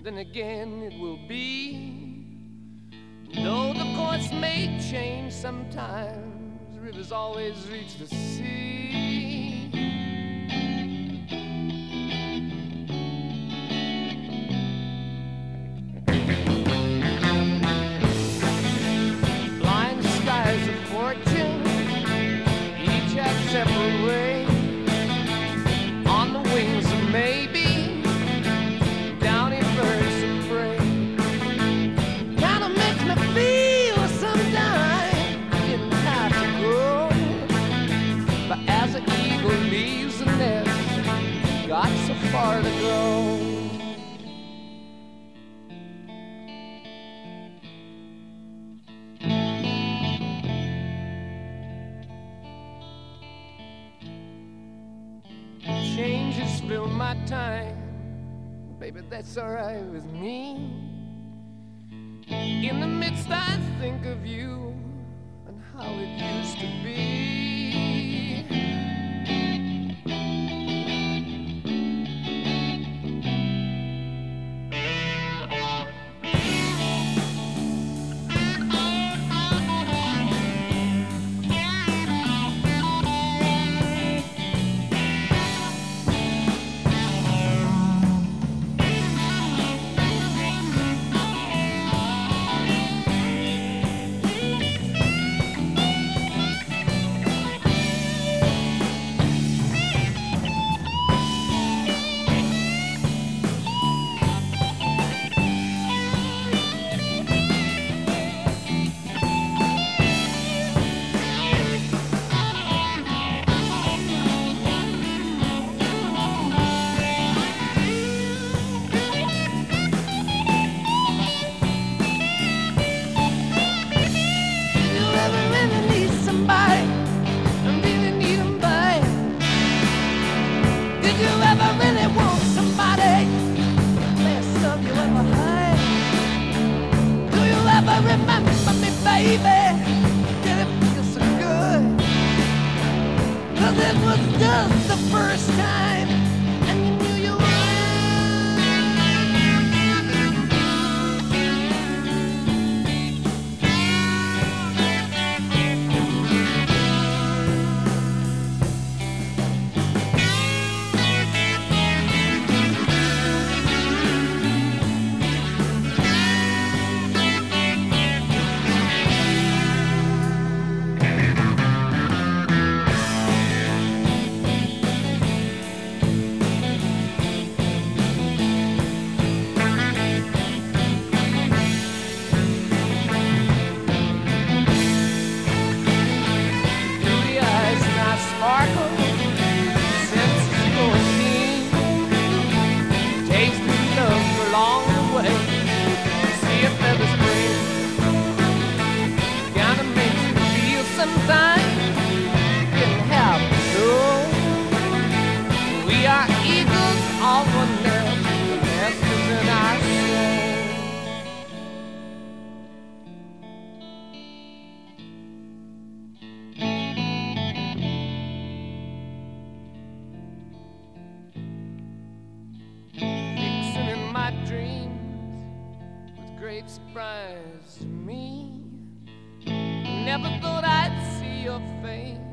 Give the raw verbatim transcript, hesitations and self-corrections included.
then again it will be. Though the course may change sometimes, rivers always reach the sea. Blind skies of fortune, each have separate way. On the wings of maybe, downy birds of prey. Kinda makes me feel sometimes I didn't have to go. But as an eagle leaves the nest, got so far to go. Changes fill my time, baby, that's alright with me. In the midst I think of you and how it used to be. Remember me, baby, did it feel so good? 'Cause it was just the first time, and you knew you sparkle, senses going keen, tasting love along the way. See if there's a spring, kinda makes me feel sometimes didn't have to know. We are eagles on one nest, the nest is in our soul. Dreams with great surprise to me. Never thought I'd see your face